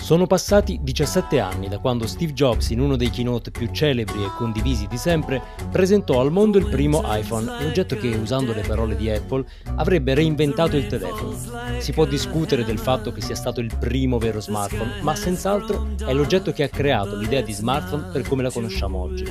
Sono passati 17 anni da quando Steve Jobs, in uno dei keynote più celebri e condivisi di sempre, presentò al mondo il primo iPhone, un oggetto che, usando le parole di Apple, avrebbe reinventato il telefono. Si può discutere del fatto che sia stato il primo vero smartphone, ma senz'altro è l'oggetto che ha creato l'idea di smartphone per come la conosciamo oggi.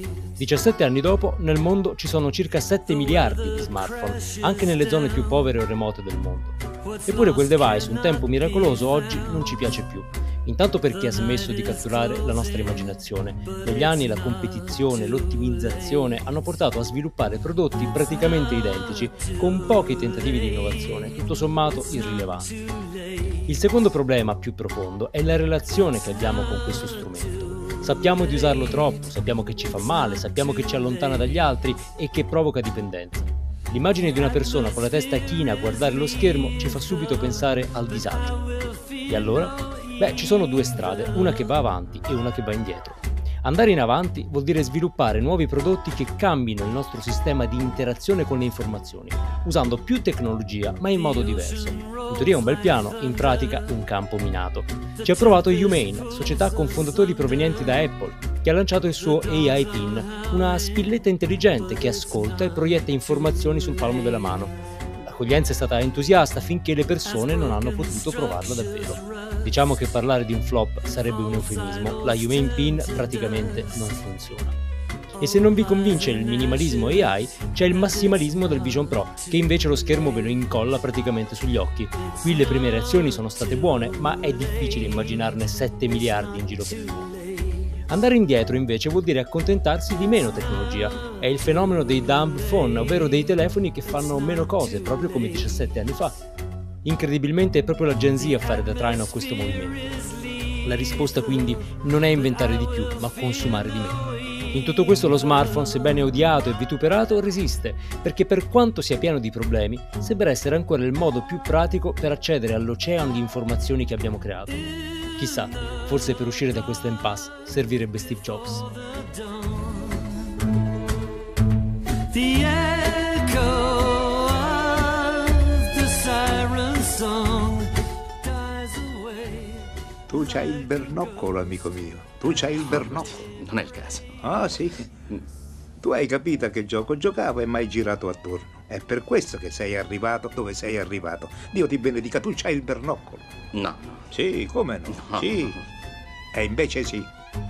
17 anni dopo, nel mondo ci sono circa 7 miliardi di smartphone, anche nelle zone più povere o remote del mondo. Eppure quel device, un tempo miracoloso, oggi non ci piace più. Intanto perché ha smesso di catturare la nostra immaginazione. Negli anni la competizione, l'ottimizzazione hanno portato a sviluppare prodotti praticamente identici, con pochi tentativi di innovazione, tutto sommato irrilevanti. Il secondo problema, più profondo, è la relazione che abbiamo con questo strumento. Sappiamo di usarlo troppo, sappiamo che ci fa male, sappiamo che ci allontana dagli altri e che provoca dipendenza. L'immagine di una persona con la testa china a guardare lo schermo ci fa subito pensare al disagio. E allora? Ci sono due strade, una che va avanti e una che va indietro. Andare in avanti vuol dire sviluppare nuovi prodotti che cambino il nostro sistema di interazione con le informazioni, usando più tecnologia ma in modo diverso. In teoria è un bel piano, in pratica un campo minato. Ci ha provato Humane, società con fondatori provenienti da Apple, che ha lanciato il suo AI Pin, una spilletta intelligente che ascolta e proietta informazioni sul palmo della mano. L'accoglienza è stata entusiasta finché le persone non hanno potuto provarla davvero. Diciamo che parlare di un flop sarebbe un eufemismo, la Humane Pin praticamente non funziona. E se non vi convince il minimalismo AI, c'è il massimalismo del Vision Pro, che invece lo schermo ve lo incolla praticamente sugli occhi. Qui le prime reazioni sono state buone, ma è difficile immaginarne 7 miliardi in giro per il mondo. Andare indietro invece vuol dire accontentarsi di meno tecnologia. È il fenomeno dei dumb phone, ovvero dei telefoni che fanno meno cose, proprio come 17 anni fa. Incredibilmente è proprio la Gen Z a fare da traino a questo movimento. La risposta quindi non è inventare di più, ma consumare di meno. In tutto questo lo smartphone, sebbene odiato e vituperato, resiste, perché per quanto sia pieno di problemi, sembra essere ancora il modo più pratico per accedere all'oceano di informazioni che abbiamo creato. Chissà, forse per uscire da questa impasse servirebbe Steve Jobs. Tu c'hai il bernoccolo, amico mio. Tu c'hai il bernoccolo. Non è il caso. Ah, sì. Tu hai capito a che gioco giocavo e mai girato attorno. È per questo che sei arrivato dove sei arrivato. Dio ti benedica, tu c'hai il bernoccolo. No. Sì, come no? No. Sì. E invece sì.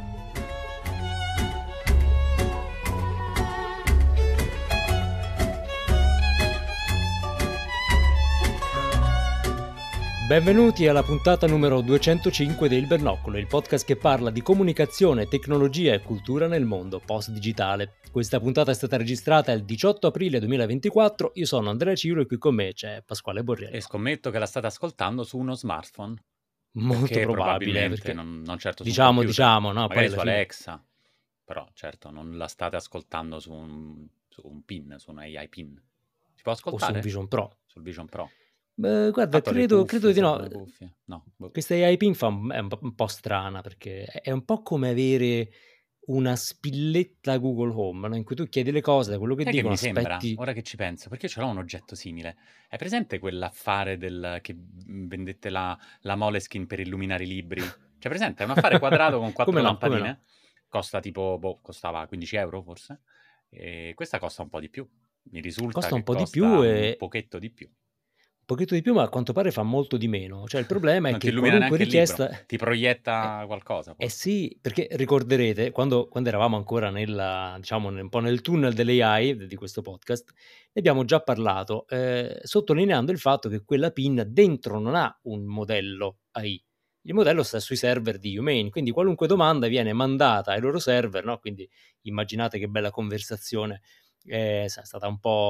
Benvenuti alla puntata numero 205 del Bernoccolo, il podcast che parla di comunicazione, tecnologia e cultura nel mondo post-digitale. Questa puntata è stata registrata il 18 aprile 2024, io sono Andrea Ciro e qui con me c'è Pasquale Borriello. E scommetto che la state ascoltando su uno smartphone. Molto Perché probabile, probabilmente perché non certo su un diciamo, computer, no, magari poi su alla fine Alexa, però certo non la state ascoltando su un PIN, su un AI PIN. Si può o su un ascoltare? Vision Pro. Sul Vision Pro. Guarda, Tanto le credo cuffie, di no. servono le cuffie. No. Questa AI Pin è un po' strana perché è un po' come avere una spilletta Google Home, no? In cui tu chiedi le cose, da quello che Sai che dicono mi sembra, aspetti. ora che ci penso, perché ce l'ho un oggetto simile. È presente quell'affare che vendette la Moleskine per illuminare i libri? C'è presente? È un affare quadrato con 4 Come no, come no. lampadine? Costa tipo, costava 15 euro forse? E questa costa un po' di più. Mi risulta Costa un che po' di più costa un e pochetto di più. un pochetto di più, ma a quanto pare fa molto di meno. Cioè il problema è Non ti che illumina qualunque neanche il libro, richiesta. ti Eh, proietta qualcosa eh forse. sì, perché ricorderete, quando eravamo ancora diciamo, un po' nel tunnel dell'AI di questo podcast, ne abbiamo già parlato, sottolineando il fatto che quella PIN dentro non ha un modello AI. Il modello sta sui server di Humane, quindi qualunque domanda viene mandata ai loro server, no? Quindi immaginate che bella conversazione, è stata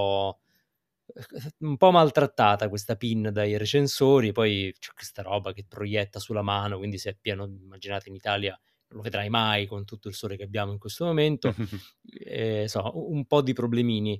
un po' maltrattata questa PIN dai recensori, poi c'è questa roba che proietta sulla mano, quindi se è pieno, immaginate in Italia non lo vedrai mai con tutto il sole che abbiamo in questo momento, un po' di problemini,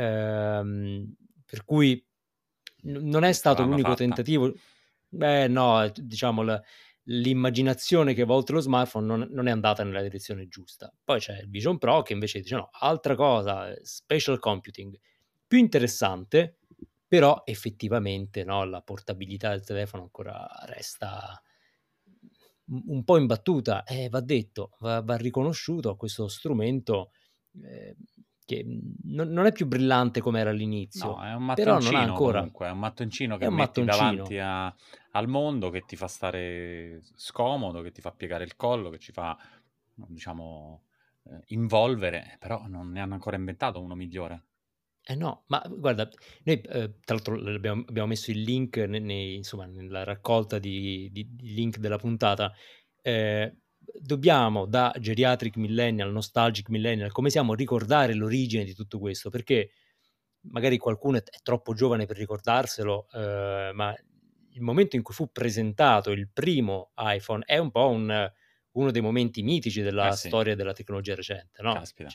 per cui non è Ce stato l'hanno l'unico fatta. tentativo. No, diciamo l'immaginazione che va oltre lo smartphone non è andata nella direzione giusta. Poi c'è il Vision Pro che invece dice no, altra cosa, spatial computing, più interessante, però effettivamente no, la portabilità del telefono ancora resta un po' in battuta, va detto, va riconosciuto questo strumento, ehm, che non è più brillante come era all'inizio, No, è un però non ha mattoncino ancora comunque, è un mattoncino è che un metti davanti mattoncino. al mondo, che ti fa stare scomodo, che ti fa piegare il collo, che ci fa, diciamo, involvere, però non ne hanno ancora inventato uno migliore. Eh no, ma guarda, noi, tra l'altro abbiamo messo il link insomma, nella raccolta di link della puntata. Dobbiamo, da geriatric millennial, nostalgic millennial, come siamo, ricordare l'origine di tutto questo, perché magari qualcuno è troppo giovane per ricordarselo, ma il momento in cui fu presentato il primo iPhone è un po' uno dei momenti mitici Eh della sì, storia della tecnologia recente, no, caspita.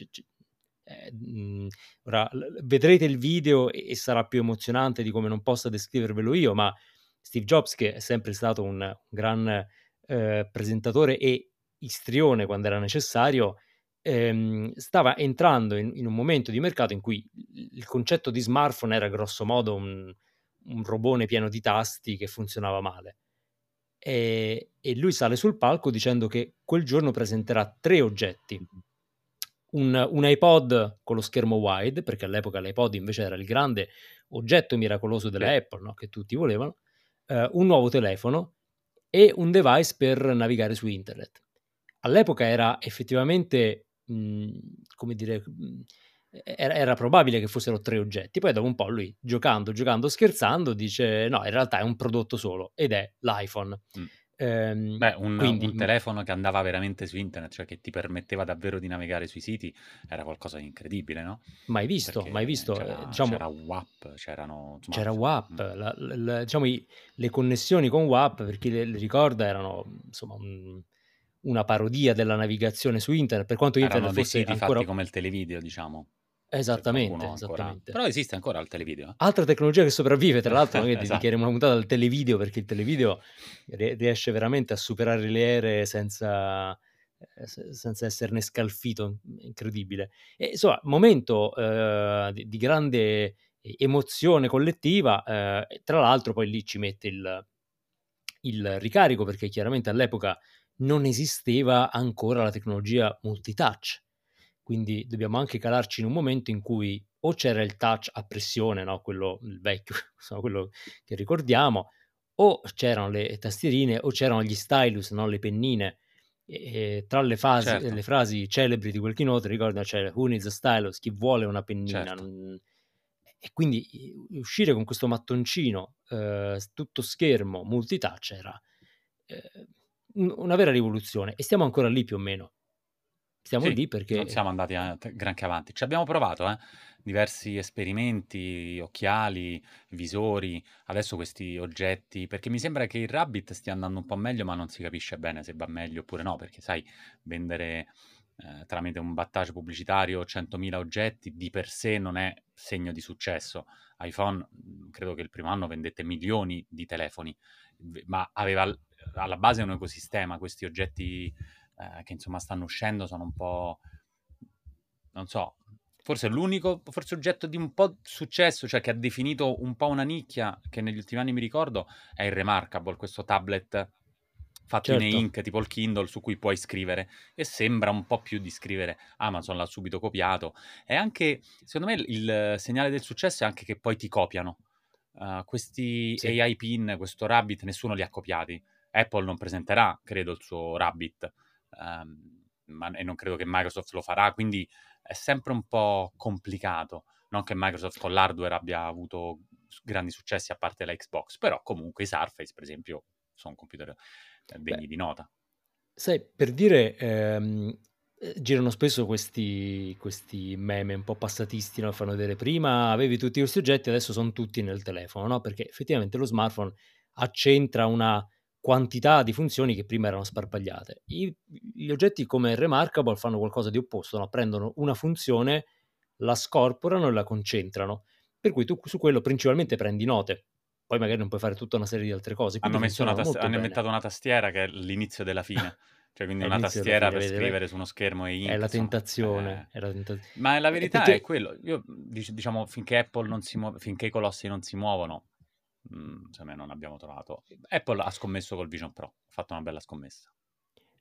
ora vedrete il video e sarà più emozionante di come non possa descrivervelo io, ma Steve Jobs, che è sempre stato un gran, presentatore e istrione quando era necessario, stava entrando in un momento di mercato in cui il concetto di smartphone era grosso modo un robone pieno di tasti che funzionava male. E lui sale sul palco dicendo che quel giorno presenterà 3 oggetti: Mh-mh. un iPod con lo schermo wide, perché all'epoca l'iPod invece era il grande oggetto miracoloso Sì, della Apple, no, che tutti volevano, un nuovo telefono e un device per navigare su internet. All'epoca era effettivamente, come dire, era probabile che fossero 3 oggetti. Poi dopo un po' lui giocando, scherzando dice: "No, in realtà è un prodotto solo ed è l'iPhone". mh. Ehm, Beh, quindi, un telefono che andava veramente su internet, cioè che ti permetteva davvero di navigare sui siti, era qualcosa di incredibile, no, mai perché visto, c'era diciamo. WAP, c'erano insomma C'era WAP, diciamo le connessioni con WAP, per chi le ricorda, erano, insomma, una parodia della navigazione su internet, per quanto internet erano dei fosse siti fatti ancora. come il televideo, diciamo, se Esattamente, qualcuno ancora esattamente. però esiste ancora il televideo, eh? Altra tecnologia che sopravvive, tra l'altro, magari dedicheremo Esatto. una puntata al televideo, perché il televideo riesce veramente a superare le ere senza senza esserne scalfito, incredibile. E insomma, momento, di grande emozione collettiva, e tra l'altro poi lì ci mette il ricarico, perché chiaramente all'epoca non esisteva ancora la tecnologia multitouch. Quindi dobbiamo anche calarci in un momento in cui o c'era il touch a pressione, no, quello il vecchio, insomma quello che ricordiamo, o c'erano le tastierine o c'erano gli stylus, no, le pennine. Tra le Certo, frasi celebri di quel keynote ricorda c'è: "Who needs a stylus?" Chi vuole una pennina? certo. E quindi uscire con questo mattoncino, s tutto schermo, multitouch era, ehm, una vera rivoluzione, e stiamo ancora lì più o meno. Stiamo Sì, lì non perché siamo andati a t granché avanti. Ci abbiamo provato, diversi esperimenti, occhiali, visori, adesso questi oggetti perché mi sembra che il Rabbit stia andando un po' meglio, ma non si capisce bene se va meglio oppure no, perché sai vendere, tramite un battage pubblicitario 100.000 oggetti di per sé non è segno di successo. iPhone, credo che il primo anno vendette milioni di telefoni, ma aveva alla base un ecosistema, questi oggetti che insomma stanno uscendo sono un po', non so, forse l'unico forse oggetto di un po' successo, cioè che ha definito un po' una nicchia, che negli ultimi anni mi ricordo, è il Remarkable, questo tablet fatto in certo, e-ink, tipo il Kindle, su cui puoi scrivere e sembra un po' più di scrivere. Amazon l'ha subito copiato. E anche, secondo me, il segnale del successo è anche che poi ti copiano. Questi sì, AI pin, questo Rabbit, nessuno li ha copiati. Apple non presenterà, credo, il suo Rabbit, e non credo che Microsoft lo farà, quindi è sempre un po' complicato. Non che Microsoft con l'hardware abbia avuto grandi successi a parte la Xbox, però comunque i Surface, per esempio, sono computer beh. degni di nota. Sai, per dire, girano spesso questi meme un po' passatisti, no, fanno vedere: prima avevi tutti questi oggetti, adesso son tutti nel telefono, no, perché effettivamente lo smartphone accentra una quantità di funzioni che prima erano sparpagliate. Gli oggetti come Remarkable fanno qualcosa di opposto, no, prendono una funzione, la scorporano e la concentrano, per cui tu su quello principalmente prendi note, poi magari non puoi fare tutta una serie di altre cose, quindi Hanno messo una funzionano molto hanno bene. inventato una tastiera che è l'inizio della fine, cioè quindi È una l'inizio della tastiera fine, per vedi, scrivere su uno schermo e è ink, la insomma, tentazione, è la tenta ma la verità è perché quello. Io diciamo finché Apple non si muo finché i colossi non si muovono, secondo me non abbiamo trovato Apple ha scommesso col Vision Pro, ha fatto una bella scommessa.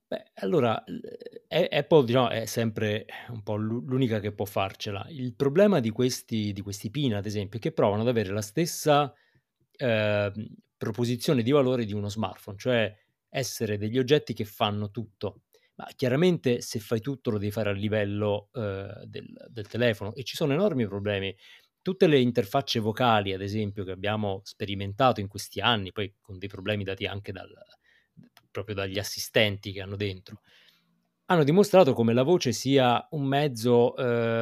Beh, allora, Apple diciamo è sempre un po' l'unica che può farcela. Il problema di questi PIN, ad esempio, è che provano ad avere la stessa, proposizione di valore di uno smartphone, cioè essere degli oggetti che fanno tutto. Ma chiaramente se fai tutto lo devi fare a livello, del telefono e ci sono enormi problemi. Tutte le interfacce vocali, ad esempio, che abbiamo sperimentato in questi anni, poi con dei problemi dati anche proprio dagli assistenti che hanno dentro, hanno dimostrato come la voce sia un mezzo,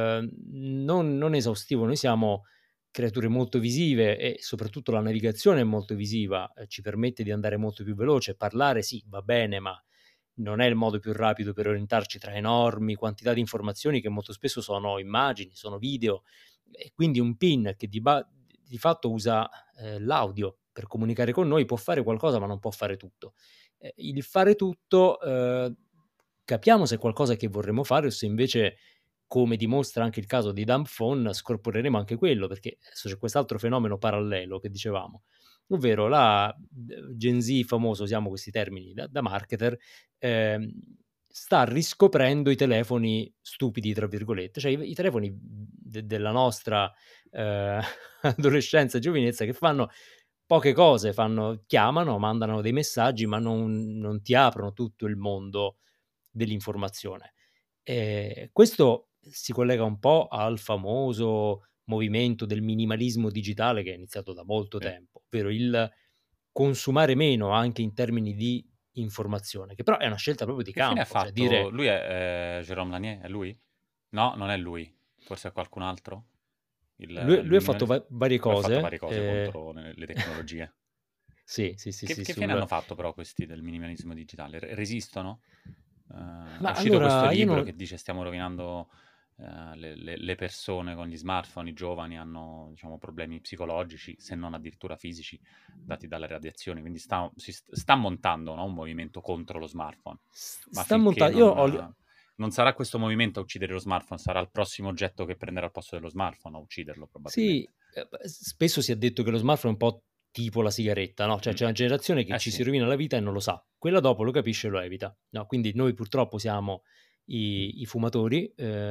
non esaustivo. Noi siamo creature molto visive e soprattutto la navigazione è molto visiva, ci permette di andare molto più veloce. Parlare sì, va bene, ma non è il modo più rapido per orientarci tra enormi quantità di informazioni che molto spesso sono immagini, sono video e quindi un PIN che di fatto usa, l'audio per comunicare con noi può fare qualcosa, ma non può fare tutto. Il fare tutto, capiamo se è qualcosa che vorremmo fare o se invece, come dimostra anche il caso di Dumb Phone, scorporeremo anche quello, perché adesso c'è quest'altro fenomeno parallelo che dicevamo, ovvero la Gen Z famoso, usiamo questi termini da marketer, ehm, sta riscoprendo i telefoni "stupidi" tra virgolette, cioè i telefoni della nostra, ehm, adolescenza e giovinezza che fanno poche cose, chiamano, mandano dei messaggi, ma non ti aprono tutto il mondo dell'informazione. Questo si collega un po' al famoso movimento del minimalismo digitale che è iniziato da molto Sì. tempo, ovvero il consumare meno anche in termini di informazione, che però è una scelta proprio di Che fine ha campo, cioè fatto? dire Lui è Jérôme Lanier? È lui? No, non è lui. Forse è qualcun altro? Il lui ha fatto minimalismo? varie Lui ha fatto cose, varie cose contro le tecnologie. sì, sì, sì, sì, Che fine hanno sul fatto però questi del minimalismo digitale? Resistono? È ma uscito questo allora io libro non che dice stiamo rovinando le persone con gli smartphone, i giovani hanno diciamo, problemi psicologici, se non addirittura fisici, dati dalle radiazioni. Quindi sta montando, no, un movimento contro lo smartphone. Ma sta finché monta io ho l non sarà questo movimento a uccidere lo smartphone, sarà il prossimo oggetto che prenderà il posto dello smartphone a ucciderlo Sì, probabilmente. spesso si è detto che lo smartphone è un po' tipo la sigaretta, no, cioè Mm. c'è una generazione che Eh ci sì, si rovina la vita e non lo sa. Quella dopo lo capisce e lo evita, no, quindi noi purtroppo siamo i fumatori,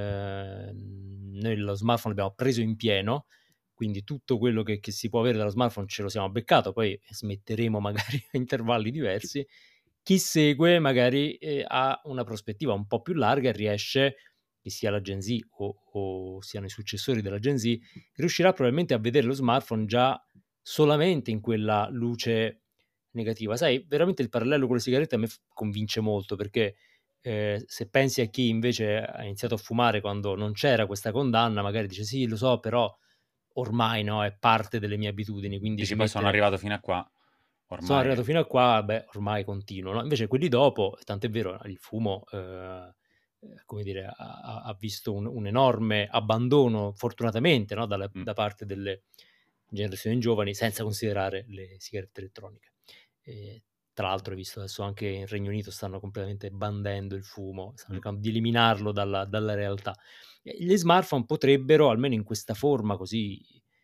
noi lo smartphone l'abbiamo preso in pieno, quindi tutto quello che si può avere dallo smartphone ce lo siamo beccato, poi smetteremo magari a intervalli diversi. Chi segue magari, ha una prospettiva un po' più larga e riesce, che sia la Gen Z o siano i successori della Gen Z, riuscirà probabilmente a vedere lo smartphone già solamente in quella luce negativa. Sai, veramente il parallelo con le sigarette a me convince molto perché, se pensi a chi invece ha iniziato a fumare quando non c'era questa condanna, magari dice: "Sì, lo so, però ormai, no, è parte delle mie abitudini, quindi dici poi sono smettere". arrivato fino a qua, Sono ormai arrivato fino a qua, beh, ormai continuo, no, invece quelli dopo, tant'è vero, il fumo, come dire, ha visto un enorme abbandono fortunatamente, no, mm, da parte delle generazioni giovani, senza considerare le sigarette elettroniche. Ehm, Tra l'altro hai visto adesso anche in Regno Unito stanno completamente bandendo il fumo, stanno mm. cercando di eliminarlo dalla realtà. Gli smartphone potrebbero, almeno in questa forma così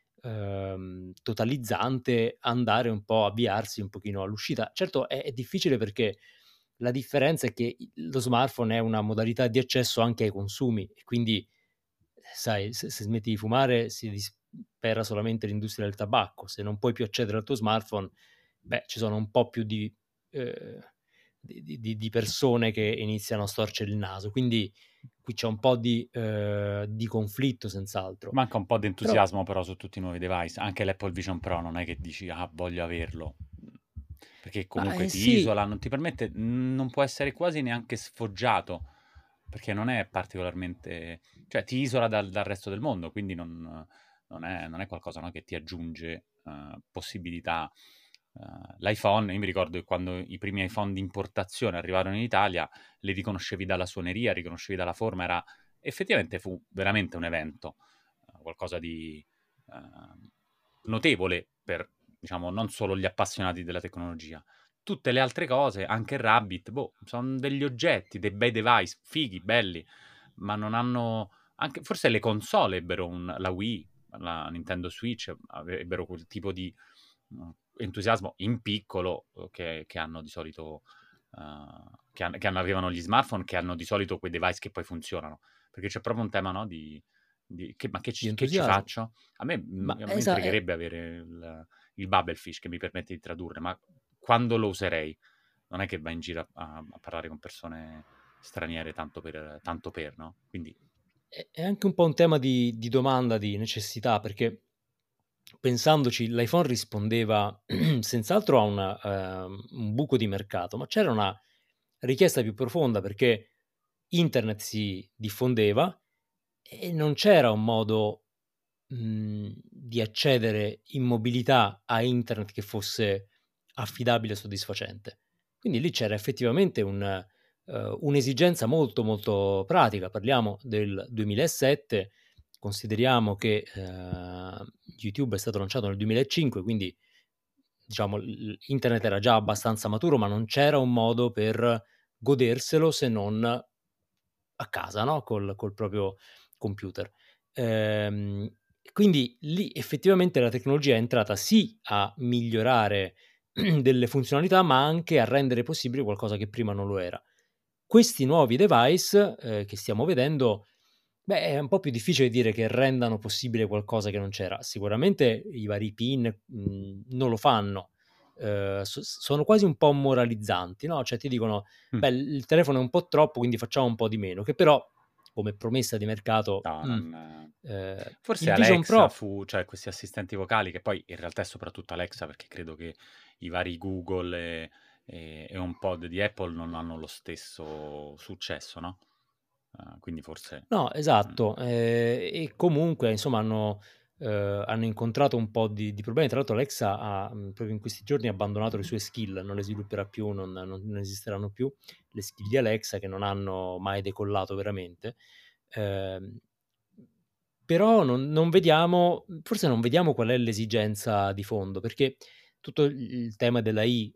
totalizzante, andare un po' avviarsi un pochino all'uscita. Certo è difficile perché la differenza è che lo smartphone è una modalità di accesso anche ai consumi e quindi, sai, se smetti di fumare si dispera solamente l'industria del tabacco. Se non puoi più accedere al tuo smartphone, beh, ci sono un po' più ehm, di persone che iniziano a storcere il naso. Quindi qui c'è un po' di conflitto senz'altro. Manca un po' di Però entusiasmo però su tutti i nuovi device, anche l'Apple Vision Pro non è che dici: "Ah, voglio averlo", perché comunque ti sì. isola, non ti permette non può essere quasi neanche sfoggiato, perché non è particolarmente cioè ti isola dal resto del mondo, quindi non è qualcosa, no, che ti aggiunge, possibilità. L'iPhone io mi ricordo che quando i primi iPhone di importazione arrivarono in Italia, li riconoscevi dalla suoneria, riconoscevi dalla forma, effettivamente fu veramente un evento, qualcosa di notevole per, diciamo, non solo gli appassionati della tecnologia. Tutte le altre cose, anche il Rabbit, boh, sono degli oggetti, dei bei device, fighi, belli, ma non hanno... Anche, forse le console ebbero la Wii, la Nintendo Switch, ebbero quel tipo di entusiasmo in piccolo che hanno di solito avevano gli smartphone, che hanno di solito quei device che poi funzionano. Perché c'è proprio un tema, no, di che ci entusiasmo. faccio? A me, Ma a me intrigherebbe avere il Bubblefish che mi permette di tradurre, ma quando lo userei? Non è che vai in giro a parlare con persone straniere tanto per, no? Quindi, è anche un po' un tema di domanda, di necessità, perché pensandoci l'iPhone rispondeva senz'altro a un buco di mercato, ma c'era una richiesta più profonda perché internet si diffondeva e non c'era un modo, di accedere in mobilità a internet che fosse affidabile e soddisfacente. Quindi lì c'era effettivamente un'esigenza molto, molto pratica. Parliamo del 2007, consideriamo che, YouTube è stato lanciato nel 2005, quindi diciamo internet era già abbastanza maturo, ma non c'era un modo per goderselo se non a casa, no, col proprio computer. Ehm, quindi lì effettivamente la tecnologia è entrata sì a migliorare delle funzionalità, ma anche a rendere possibile qualcosa che prima non lo era. Questi nuovi device, che stiamo vedendo, beh, è un po' più difficile dire che rendano possibile qualcosa che non c'era. Sicuramente i vari PIN, non lo fanno. Sono quasi un po' moralizzanti, no, cioè ti dicono: mm, "Beh, il telefono è un po' troppo, quindi facciamo un po' di meno", che però come promessa di mercato, no, non... Forse il Vision Alexa Pro. cioè questi assistenti vocali, che poi in realtà è soprattutto Alexa, perché credo che i vari Google e HomePod di Apple non hanno lo stesso successo, no? Quindi forse... No, mm, esatto, e comunque insomma hanno incontrato un po' di problemi. Tra l'altro Alexa ha, proprio in questi giorni abbandonato le sue skill, non le svilupperà più, non esisteranno più le skill di Alexa che non hanno mai decollato veramente. Ehm, Però non vediamo, forse non vediamo qual è l'esigenza di fondo, perché tutto il tema dell'AI,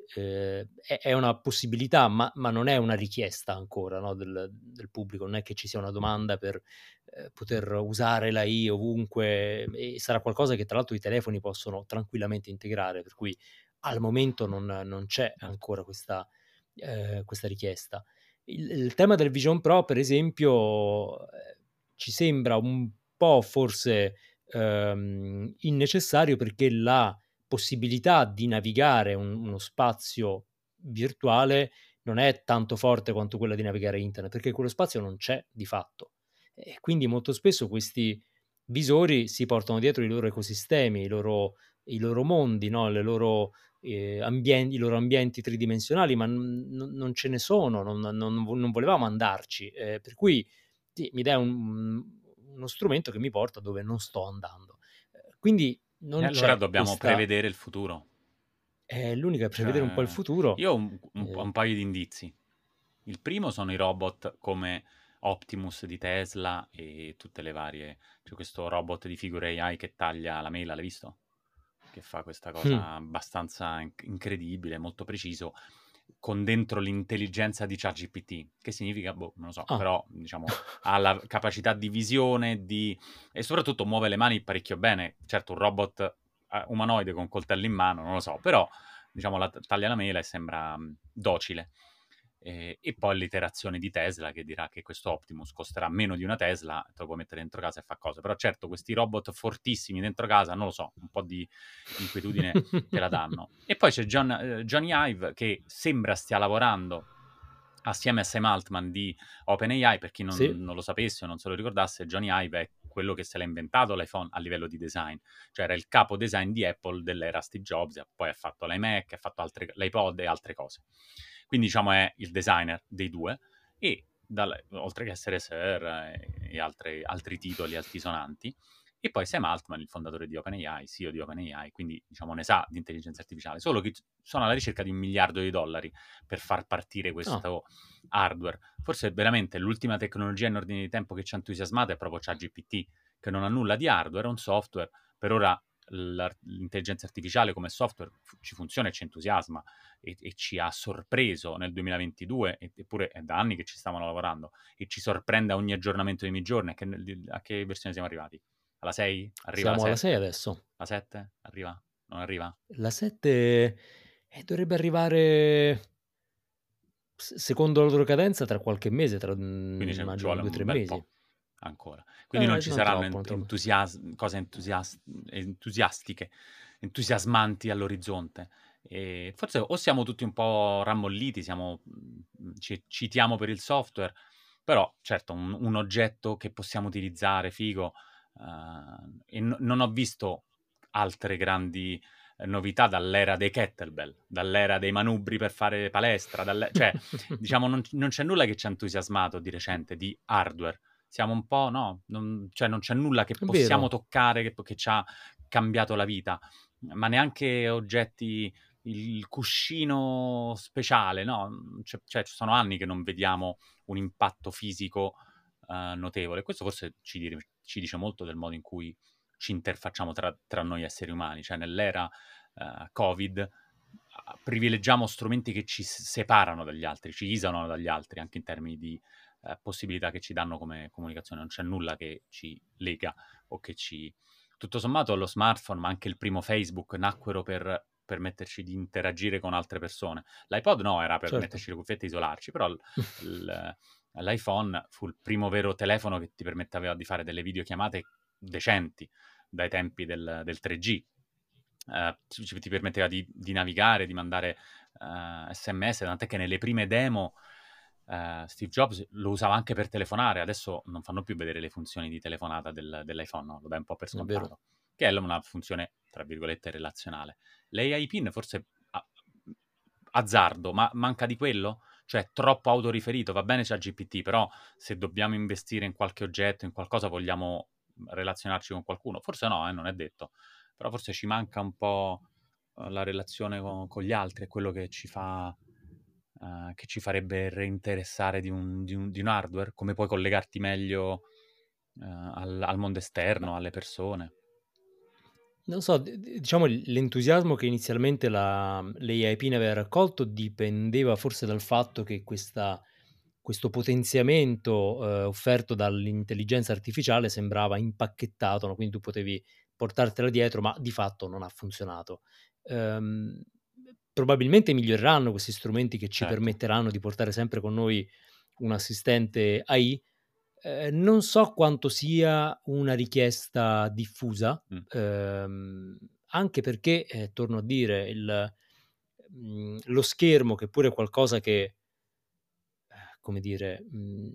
è una possibilità, ma non è una richiesta ancora, no, del pubblico. Non è che ci sia una domanda per, poter usare l'AI ovunque, e sarà qualcosa che tra l'altro i telefoni possono tranquillamente integrare, per cui al momento non c'è certo. ancora questa richiesta. Il tema del Vision Pro, per esempio, ci sembra un po' forse, innecessario, perché la possibilità di navigare uno spazio virtuale non è tanto forte quanto quella di navigare internet, perché quello spazio non c'è di fatto. E quindi molto spesso questi visori si portano dietro i loro ecosistemi, i loro mondi, no, le loro, i loro ambienti tridimensionali, ma non ce ne sono, non volevamo andarci. Per cui sì, mi dai uno strumento che mi porta dove non sto andando. Quindi E non allora c'è dobbiamo questa, prevedere il futuro. è l'unica, è prevedere un po' il Cioè, futuro. io ho un ehm paio di indizi. Il primo sono i robot come Optimus di Tesla e tutte le varie... C'è questo robot di figure AI che taglia la mela, l'hai visto? Che fa questa Mh. cosa abbastanza incredibile, molto preciso, con dentro l'intelligenza di ChatGPT. Che significa? Boh, non lo so, Ah. però diciamo ha la capacità di visione e soprattutto muove le mani parecchio bene. Certo, un robot umanoide con coltello in mano, non lo so, però diciamo taglia la mela e sembra docile. E poi l'iterazione di Tesla che dirà che questo Optimus costerà meno di una Tesla, te lo puoi mettere dentro casa e fa cose. Però certo, questi robot fortissimi dentro casa, non lo so, un po' di inquietudine te la danno. E poi c'è Johnny Ive che sembra stia lavorando assieme a Sam Altman di OpenAI. Per chi Sì. non lo sapesse o non se lo ricordasse, Johnny Ive è quello che se l'ha inventato l'iPhone a livello di design, cioè era il capo design di Apple dell'era Steve Jobs, poi ha fatto l'iMac, ha fatto l'iPod e altre cose. Quindi diciamo è il designer dei due e oltre che essere Sir e altri titoli altisonanti. E poi Sam Altman, il fondatore di OpenAI, CEO di OpenAI, quindi diciamo ne sa di intelligenza artificiale, solo che sono alla ricerca di $1 miliardo per far partire Ah. questo hardware. Forse veramente l'ultima tecnologia in ordine di tempo che ci ha entusiasmato è proprio ChatGPT, che non ha nulla di hardware, è un software. Per ora l'intelligenza artificiale come software ci funziona e ci entusiasma e ci ha sorpreso nel 2022, eppure è da anni che ci stavano lavorando, e ci sorprende a ogni aggiornamento dei giorni. A che versione siamo arrivati? Alla 6? Arriva la Siamo alla 6 7? adesso. La 7? Arriva? Non arriva? La 7, dovrebbe arrivare secondo la loro cadenza tra qualche mese, Quindi ci immagino vuole 2, un 3 bel mesi. po' ancora. Quindi non ci Non saranno troppo, non troppo. cose entusiastiche, entusiasmanti all'orizzonte. Forse o siamo tutti un po' rammolliti, ci eccitiamo per il software, però certo un oggetto che possiamo utilizzare, figo, e non ho visto altre grandi novità dall'era dei kettlebell, dall'era dei manubri per fare palestra, cioè diciamo non c'è nulla che ci ha entusiasmato di recente, di hardware. Siamo un po', no, cioè non c'è nulla che È possiamo vero, toccare che ci ha cambiato la vita, ma neanche oggetti, il cuscino speciale, no? Cioè ci sono anni che non vediamo un impatto fisico notevole. Questo forse ci dice molto del modo in cui ci interfacciamo tra noi esseri umani, cioè nell'era Covid privilegiamo strumenti che ci separano dagli altri, ci isolano dagli altri, anche in termini di possibilità che ci danno come comunicazione. Non c'è nulla che ci lega o che ci... Tutto sommato lo smartphone, ma anche il primo Facebook, nacquero per permetterci di interagire con altre persone. L'iPod no, era per certo. metterci le cuffiette e isolarci, però l'iPhone fu il primo vero telefono che ti permetteva di fare delle videochiamate decenti dai tempi del 3G. Ti permetteva di navigare, di mandare SMS, tant'è che nelle prime demo Steve Jobs lo usava anche per telefonare, adesso non fanno più vedere le funzioni di telefonata dell'iPhone, no? Lo dai un po' per È vero. scontato, che è una funzione, tra virgolette, relazionale. L'AI PIN forse azzardo, ma manca di quello? Cioè troppo autoriferito, va bene c'è GPT, però se dobbiamo investire in qualche oggetto, in qualcosa, vogliamo relazionarci con qualcuno, forse no, non è detto, però forse ci manca un po' la relazione con gli altri, è quello che ci farebbe reinteressare di un hardware, come puoi collegarti meglio al mondo esterno, alle persone. Non so, diciamo l'entusiasmo che inizialmente l'AIP ne aveva raccolto dipendeva forse dal fatto che questo potenziamento, offerto dall'intelligenza artificiale sembrava impacchettato, no, quindi tu potevi portartela dietro, ma di fatto non ha funzionato. Ehm, Probabilmente miglioreranno questi strumenti che ci Certo. permetteranno di portare sempre con noi un assistente AI. Non so quanto sia una richiesta diffusa, Mm. anche perché, torno a dire, lo schermo che pure è qualcosa che, come dire,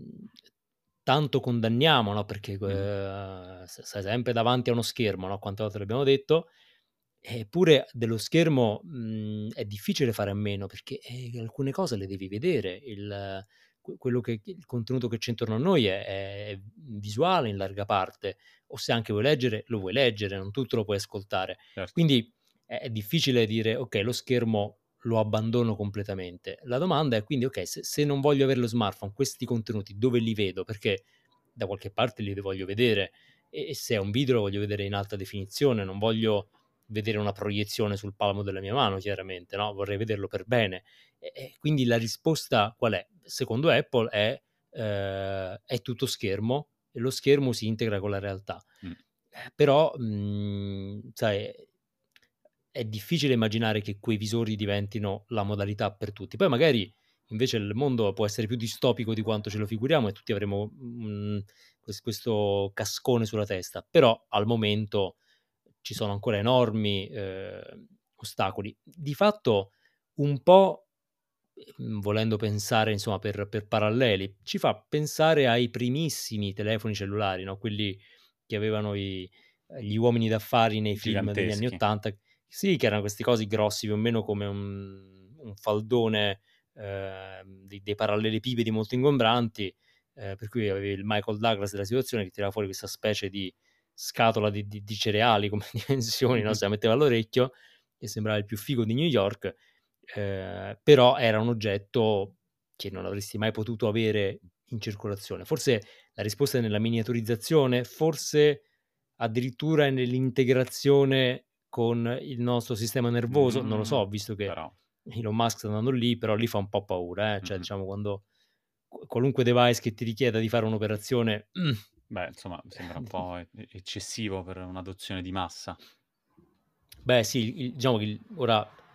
tanto condanniamo, no, perché, Mhm. stai sempre davanti a uno schermo, no, quante volte l'abbiamo detto, eppure dello schermo, è difficile fare a meno perché, alcune cose le devi vedere, quello che il contenuto che c'è intorno a noi è visuale in larga parte, o se anche vuoi leggere, lo vuoi leggere, non tutto lo puoi ascoltare. Certo. Quindi è difficile dire: "Okay, lo schermo lo abbandono completamente." La domanda è quindi: okay, se non voglio avere lo smartphone, questi contenuti dove li vedo? Perché da qualche parte li voglio vedere e se è un video lo voglio vedere in alta definizione, non voglio vedere una proiezione sul palmo della mia mano chiaramente, no, vorrei vederlo per bene. E quindi la risposta qual è? Secondo Apple è tutto schermo e lo schermo si integra con la realtà. Mm. Però, sai, è difficile immaginare che quei visori diventino la modalità per tutti. Poi magari invece il mondo può essere più distopico di quanto ce lo figuriamo e tutti avremo, questo cascone sulla testa, però al momento ci sono ancora enormi, ostacoli. Di fatto un po', volendo pensare insomma per paralleli, ci fa pensare ai primissimi telefoni cellulari, no, quelli che avevano gli uomini d'affari nei film degli anni Giganteschi. '80. Sì, che erano questi cosi grossi più o meno come un faldone, dei parallelepipedi molto ingombranti, per cui avevi il Michael Douglas della situazione che tirava fuori questa specie di scatola di cereali come dimensioni, no, Mhm. se la metteva all'orecchio e sembrava il più figo di New York, però era un oggetto che non avresti mai potuto avere in circolazione. Forse la risposta è nella miniaturizzazione, forse addirittura nell'integrazione con il nostro sistema nervoso, non lo so, visto che Però. Elon Musk sta andando lì, però lì fa un po' paura, cioè Mhm. diciamo quando qualunque device che ti richieda di fare un'operazione, Beh, insomma, sembra un po' eccessivo per un'adozione di massa. beh sì, diciamo che ora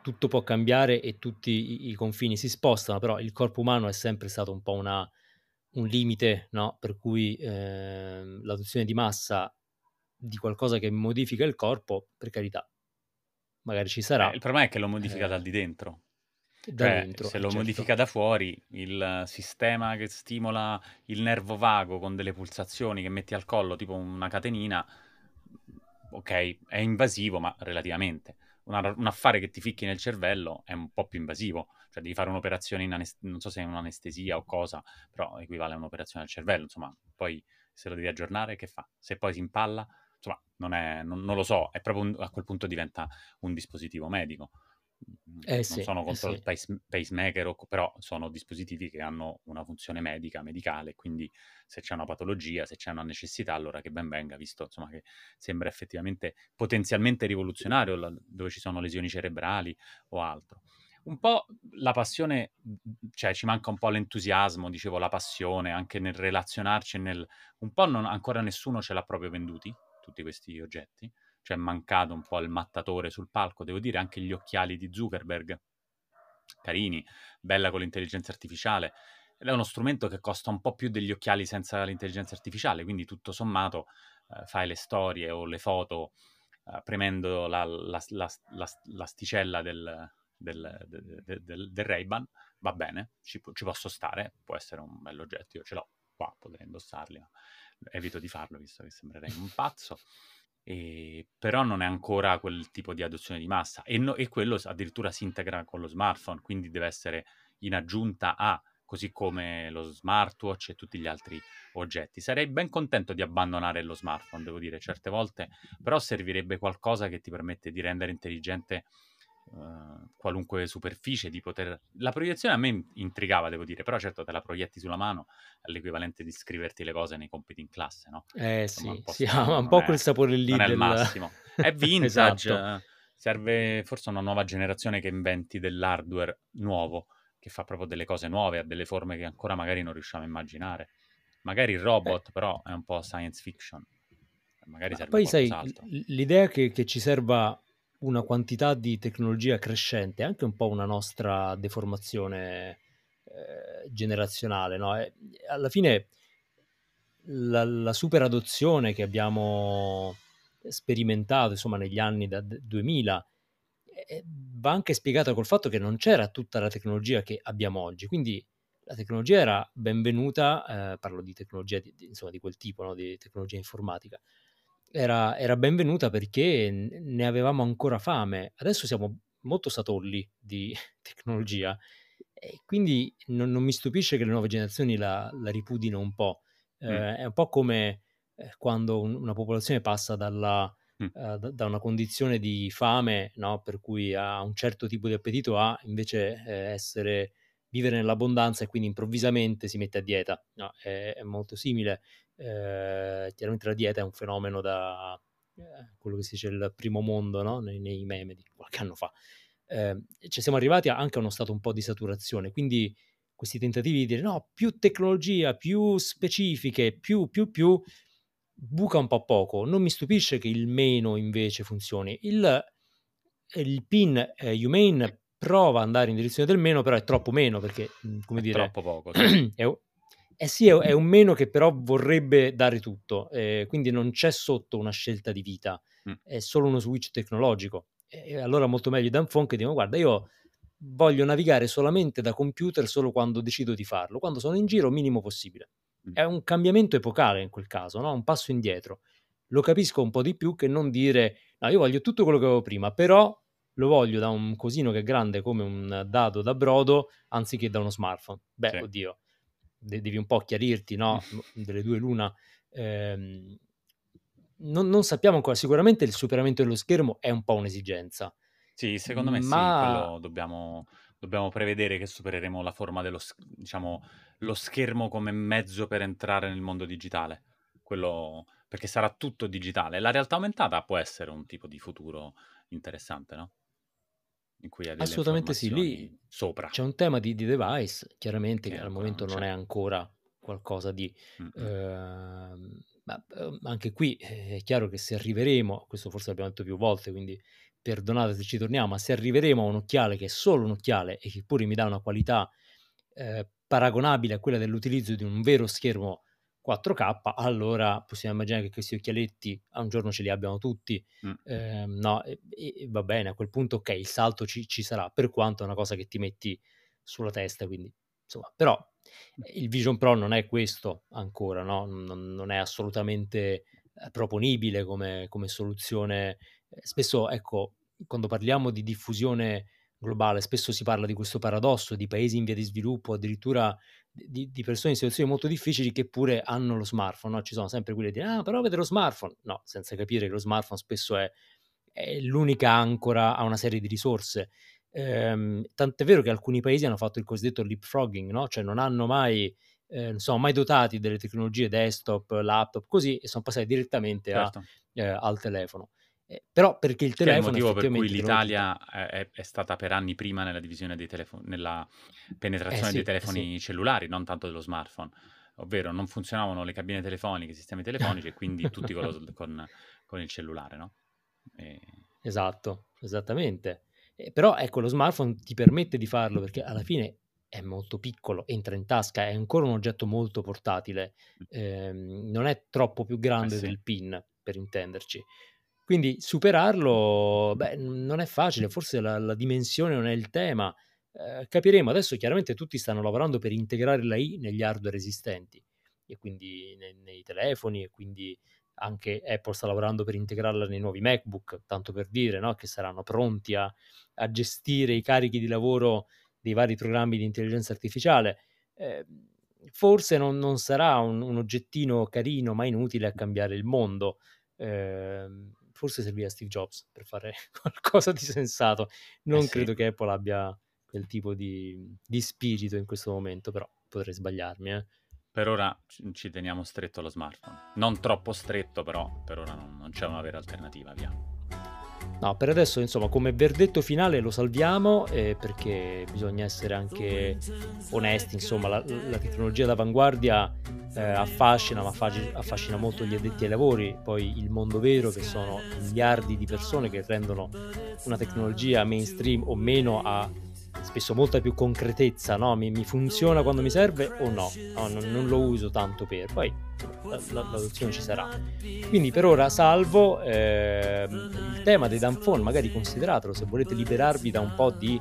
tutto può cambiare e tutti i confini si spostano, però il corpo umano è sempre stato un po' un limite, no, per cui, l'adozione di massa di qualcosa che modifica il corpo, per carità, magari ci sarà, Il problema è che lo modifica dal ehm, di dentro. da Cioè, dentro, se lo modifica certo. da fuori, il sistema che stimola il nervo vago con delle pulsazioni che metti al collo, tipo una catenina, ok, è invasivo, ma relativamente. Un affare che ti ficchi nel cervello è un po' più invasivo. Cioè, devi fare un'operazione non so se è un'anestesia o cosa, però equivale a un'operazione al cervello. Insomma, poi se lo devi aggiornare, che fa? Se poi si impalla, insomma, non lo so, è proprio a quel punto diventa un dispositivo medico. Eh Non sì, sono eh contro sì. il pacemaker, però sono dispositivi che hanno una funzione medica, medicale, quindi se c'è una patologia, se c'è una necessità, allora che ben venga, visto insomma, che sembra effettivamente potenzialmente rivoluzionario, dove ci sono lesioni cerebrali o altro. Un po' la passione, cioè ci manca un po' l'entusiasmo, dicevo, la passione, anche nel relazionarci, un po' ancora nessuno ce l'ha proprio venduti, tutti questi oggetti, cioè è mancato un po' il mattatore sul palco, devo dire anche gli occhiali di Zuckerberg, carini, bella con l'intelligenza artificiale, ed è uno strumento che costa un po' più degli occhiali senza l'intelligenza artificiale, quindi tutto sommato fai le storie o le foto premendo l'asticella del Ray-Ban, va bene, ci posso stare, può essere un bell'oggetto, io ce l'ho qua, potrei indossarli, ma evito di farlo visto che sembrerei un pazzo. Però non è ancora quel tipo di adozione di massa e quello addirittura si integra con lo smartphone, quindi deve essere in aggiunta a, così come lo smartwatch e tutti gli altri oggetti. Sarei ben contento di abbandonare lo smartphone, devo dire, certe volte, però servirebbe qualcosa che ti permette di rendere intelligente qualunque superficie, di poter... La proiezione a me intrigava, devo dire, però certo te la proietti sulla mano è l'equivalente di scriverti le cose nei compiti in classe, no? Eh Insomma, è un sì, po' sì, ha strano, un po' quel sapore non lì è il del massimo. È vintage, esatto. serve forse una nuova generazione che inventi dell'hardware nuovo, che fa proprio delle cose nuove, ha delle forme che ancora magari non riusciamo a immaginare. Magari il Eh, robot, però è un po' science fiction. Magari ma serve poi sai, qualcos'altro. l'idea che ci serva una quantità di tecnologia crescente è anche un po' una nostra deformazione, generazionale, no, alla fine la super adozione che abbiamo sperimentato, insomma, negli anni da 2000, va anche spiegata col fatto che non c'era tutta la tecnologia che abbiamo oggi. Quindi la tecnologia era benvenuta, parlo di tecnologia insomma di quel tipo, no, di tecnologia informatica. Era benvenuta perché ne avevamo ancora fame. Adesso siamo molto satolli di tecnologia e quindi non mi stupisce che le nuove generazioni la ripudino un po'. Mm, È un po' come, quando una popolazione passa mm, da una condizione di fame, no, per cui ha un certo tipo di appetito a invece, vivere nell'abbondanza e quindi improvvisamente si mette a dieta, no, è molto simile. Chiaramente la dieta è un fenomeno da, quello che si dice il primo mondo, no, nei meme di qualche anno fa. Cioè siamo arrivati anche a uno stato un po' di saturazione, quindi questi tentativi di dire: "No, più tecnologia, più specifiche, più", buca un po' poco. Non mi stupisce che il meno invece funzioni. Il PIN, Humane prova ad andare in direzione del meno, però è troppo meno perché, come è dire, troppo poco, sì. è u eh sì, è un meno che però vorrebbe dare tutto, quindi non c'è sotto una scelta di vita, Mm, è solo uno switch tecnologico. E allora molto meglio i Danphone che dicono: "Guarda, io voglio navigare solamente da computer solo quando decido di farlo, quando sono in giro minimo possibile". mm. È un cambiamento epocale in quel caso, no, un passo indietro. Lo capisco un po' di più che non dire: "No, io voglio tutto quello che avevo prima, però lo voglio da un cosino che è grande come un dado da brodo, anziché da uno smartphone". Beh, Sì. oddio, devi un po' chiarirti, no, delle 2 l'una. Ehm, non sappiamo ancora, sicuramente il superamento dello schermo è un po' un'esigenza, Sì, secondo me sì, ma quello dobbiamo prevedere che supereremo la forma diciamo, lo schermo come mezzo per entrare nel mondo digitale. Quello perché sarà tutto digitale. La realtà aumentata può essere un tipo di futuro interessante, no, in cui hai delle assolutamente sì. Lì informazioni sopra, c'è un tema di device, chiaramente, che che al ancora momento non non è c'è. ancora qualcosa di Mh-mh. ma, anche qui è chiaro che se arriveremo, questo forse l'abbiamo detto più volte, quindi perdonate se ci torniamo, ma se arriveremo a un occhiale che è solo un occhiale e che pure mi dà una qualità paragonabile a quella dell'utilizzo di un vero schermo 4K, allora possiamo immaginare che questi occhialetti a un giorno ce li abbiano tutti, no, e va bene, a quel punto ok, il salto ci sarà, per quanto è una cosa che ti metti sulla testa, quindi insomma, però il Vision Pro non è questo ancora, no? Non è assolutamente proponibile come soluzione. Spesso, ecco, quando parliamo di diffusione globale, spesso si parla di questo paradosso di paesi in via di sviluppo, addirittura di persone in situazioni molto difficili che pure hanno lo smartphone, no? Ci sono sempre quelle di però avete lo smartphone, no, senza capire che lo smartphone spesso è l'unica ancora a una serie di risorse. Tant'è vero che alcuni paesi hanno fatto il cosiddetto leapfrogging, no? Cioè non hanno mai non sono mai dotati delle tecnologie desktop, laptop, così, e sono passati direttamente Certo. al telefono. Però perché il Che è il telefono motivo per cui effettivamente l'Italia è stata per anni prima nella divisione dei nella penetrazione dei sì. telefoni cellulari, non tanto dello smartphone. Ovvero non funzionavano le cabine telefoniche, i sistemi telefonici, e quindi tutti con il cellulare, no? Esatto, esattamente. Però ecco, lo smartphone ti permette di farlo perché alla fine è molto piccolo, entra in tasca, è ancora un oggetto molto portatile, non è troppo più grande sì. del PIN, per intenderci. Quindi superarlo, non è facile, forse la dimensione non è il tema. Capiremo. Adesso chiaramente tutti stanno lavorando per integrare l'AI negli hardware esistenti, e quindi nei telefoni, e quindi anche Apple sta lavorando per integrarla nei nuovi MacBook, tanto per dire, no? Che saranno pronti a gestire i carichi di lavoro dei vari programmi di intelligenza artificiale. Forse non sarà un oggettino carino ma inutile a cambiare il mondo. Forse serviva Steve Jobs per fare qualcosa di sensato. Non credo che Apple abbia quel tipo di spirito in questo momento, però potrei sbagliarmi. Per ora ci teniamo stretto allo smartphone. Non troppo stretto, però per ora non c'è una vera alternativa, via. No, per adesso, insomma, come verdetto finale lo salviamo, perché bisogna essere anche onesti, insomma, la tecnologia d'avanguardia affascina, ma affascina molto gli addetti ai lavori, poi il mondo vero, che sono miliardi di persone che rendono una tecnologia mainstream o meno a spesso molta più concretezza, no? Mi funziona quando mi serve o no? Non lo uso tanto per, poi l'adozione ci sarà. Quindi per ora salvo il tema dei dumb phone, magari consideratelo se volete liberarvi da un po' di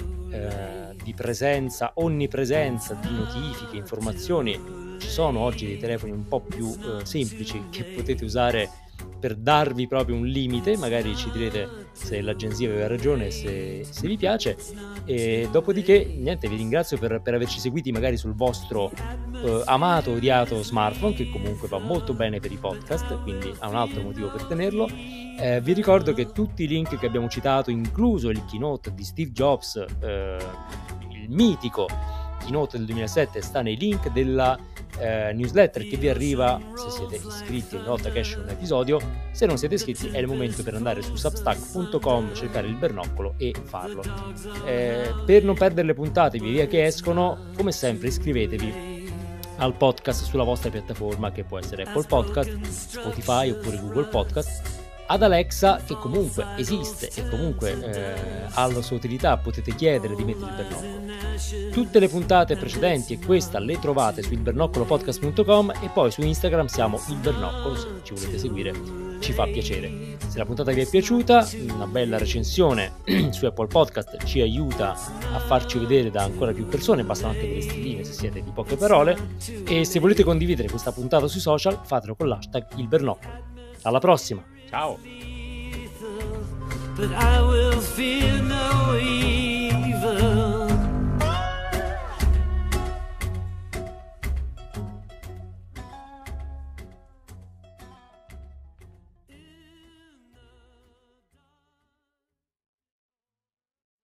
presenza, onnipresenza di notifiche, informazioni. Ci sono oggi dei telefoni un po' più semplici che potete usare per darvi proprio un limite, magari ci direte se l'agenzia aveva ragione, se vi piace, e dopodiché niente, vi ringrazio per averci seguiti magari sul vostro amato, odiato smartphone, che comunque va molto bene per i podcast, quindi ha un altro motivo per tenerlo. Vi ricordo che tutti i link che abbiamo citato, incluso il keynote di Steve Jobs, il mitico keynote del 2007, sta nei link della newsletter che vi arriva se siete iscritti ogni volta che esce un episodio. Se non siete iscritti è il momento per andare su substack.com, cercare il Bernoccolo e farlo. Per non perdere le puntate via che escono, come sempre iscrivetevi al podcast sulla vostra piattaforma, che può essere Apple Podcast, Spotify oppure Google Podcast. Ad Alexa, che comunque esiste e comunque ha la sua utilità, potete chiedere di mettere il bernoccolo. Tutte le puntate precedenti e questa le trovate su ilbernoccolopodcast.com, e poi su Instagram siamo il Bernoccolo, se ci volete seguire ci fa piacere. Se la puntata vi è piaciuta, una bella recensione su Apple Podcast ci aiuta a farci vedere da ancora più persone, bastano anche delle stelline se siete di poche parole, e se volete condividere questa puntata sui social fatelo con l'hashtag il Bernoccolo. Alla prossima! Ciao! But I will fear no evil.